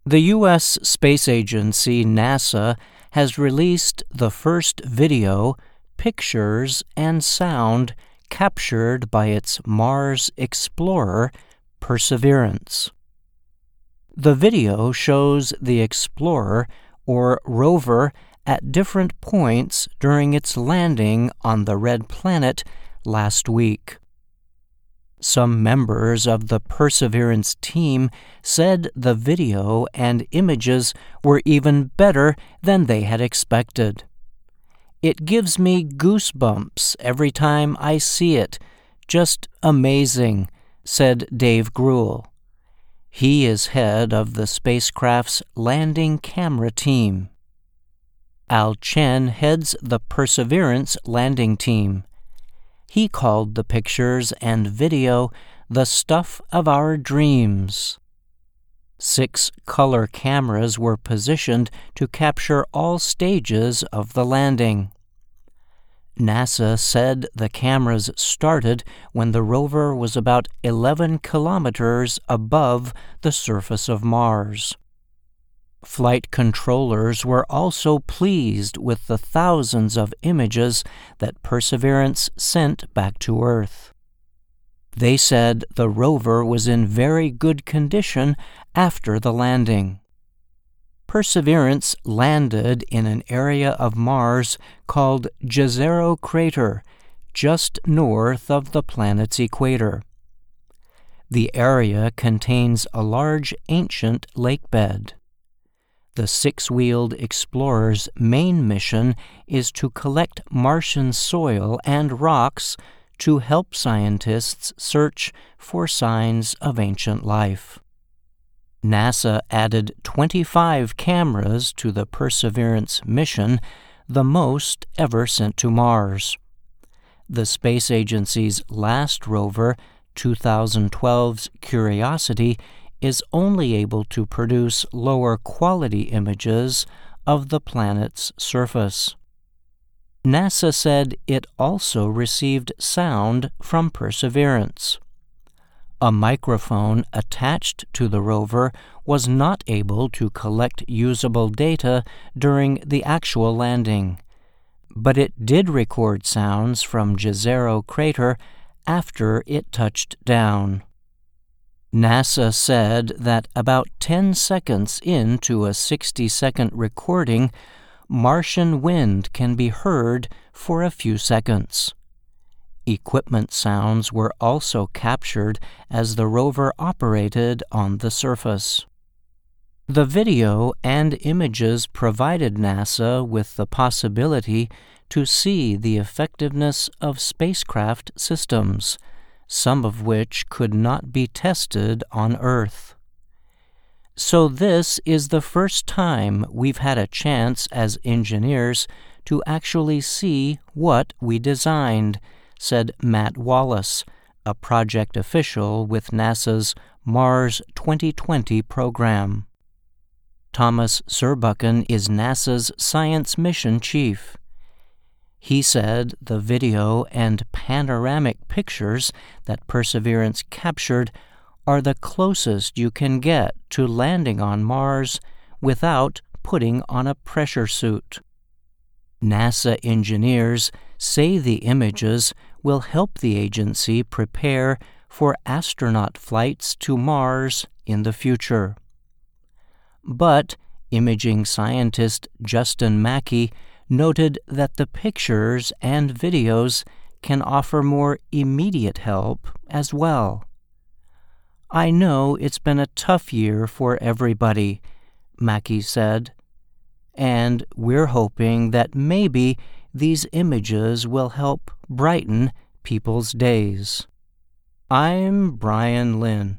The U.S. Space Agency, NASA, has released the first video, pictures, and sound captured by its Mars explorer, Perseverance. The video shows the explorer, or rover, at different points during its landing on the red planet last week. Some members of the Perseverance team said the video and images were even better than they had expected. "It gives me goosebumps every time I see it. Just amazing," said Dave Gruhl. He is head of the spacecraft's landing camera team. Al Chen heads the Perseverance landing team. He called the pictures and video the stuff of our dreams. 6 color cameras were positioned to capture all stages of the landing. NASA said the cameras started when the rover was about 11 kilometers above the surface of Mars. Flight controllers were also pleased with the thousands of images that Perseverance sent back to Earth. They said the rover was in very good condition after the landing. Perseverance landed in an area of Mars called Jezero Crater, just north of the planet's equator. The area contains a large ancient lake bed. The 6-wheeled explorer's main mission is to collect Martian soil and rocks to help scientists search for signs of ancient life. NASA added 25 cameras to the Perseverance mission, the most ever sent to Mars. The space agency's last rover, 2012's Curiosity, is only able to produce lower quality images of the planet's surface. NASA said it also received sound from Perseverance. A microphone attached to the rover was not able to collect usable data during the actual landing, but it did record sounds from Jezero Crater after it touched down. NASA said that about 10 seconds into a 60-second recording, Martian wind can be heard for a few seconds. Equipment sounds were also captured as the rover operated on the surface. The video and images provided NASA with the possibility to see the effectiveness of spacecraft systems, some of which could not be tested on Earth. So this is the first time we've had a chance as engineers to actually see what we designed, said Matt Wallace, a project official with NASA's Mars 2020 program. Thomas Zurbuchen is NASA's Science Mission Chief. He said the video and panoramic pictures that Perseverance captured are the closest you can get to landing on Mars without putting on a pressure suit. NASA engineers say the images will help the agency prepare for astronaut flights to Mars in the future. But imaging scientist Justin Mackey noted that the pictures and videos can offer more immediate help as well. "I know it's been a tough year for everybody," Mackey said, "and we're hoping that maybe these images will help brighten people's days." I'm Brian Lynn.